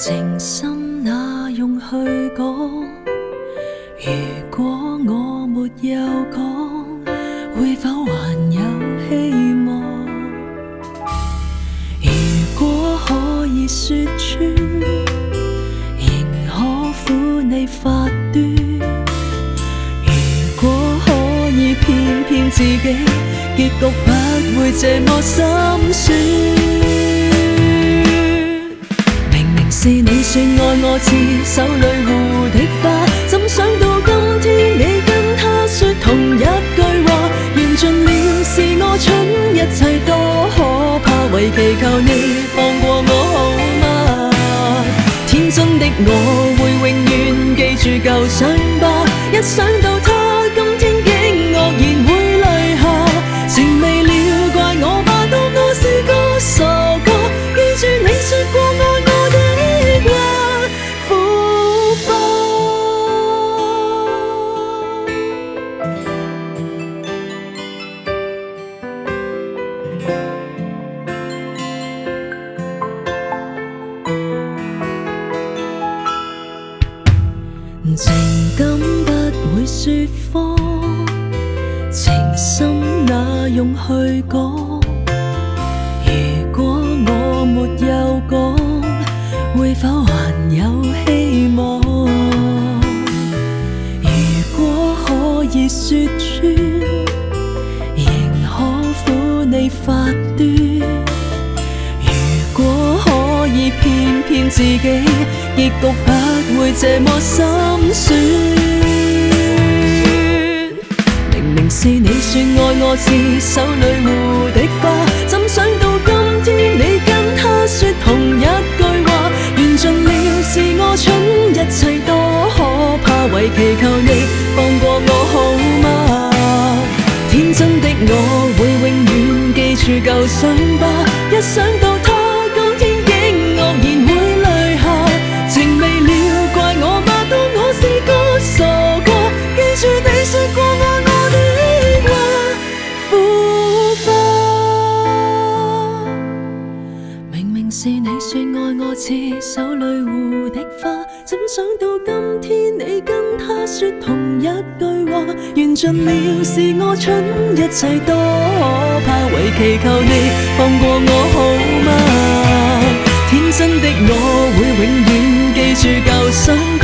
情深那用去講？如果我沒有講，會否還有希望？如果可以說穿，仍可撫你發端。如果可以騙騙自己，結局不會這麼心酸。是你說愛我似手裏蝴蝶花，怎想到今天你跟他說同一句話，緣盡了是我蠢，一切多可怕，唯祈求你放過我好嗎？天真的我會永遠記住舊傷疤，一想到他今天竟愕然會淚下，情未了怪我吧，當我是個傻瓜，記住你說過愛我的情感不會說謊，情深哪用去講？如果我沒有講，會否還有希望？如果可以說穿，仍可撫你發端。如果可以騙騙自己，結局不會這麼心酸。明明是你說愛我似手裏蝴蝶花，怎想到今天你跟他說同一句話，緣盡了是我蠢，一切多可怕，唯祈求你放過我好嗎？天真的我會永遠記住舊傷疤，一想到他今天竟愕然會淚下，情未了怪我吧，當我是個傻瓜，記住你說過愛我的話，苦花。明明是你說愛我似手裏蝴蝶花，怎想到今天你跟他說同一句話，緣盡了是我蠢，一切多可怕，唯祈求你放過我好嗎？天真的我會永遠記住舊傷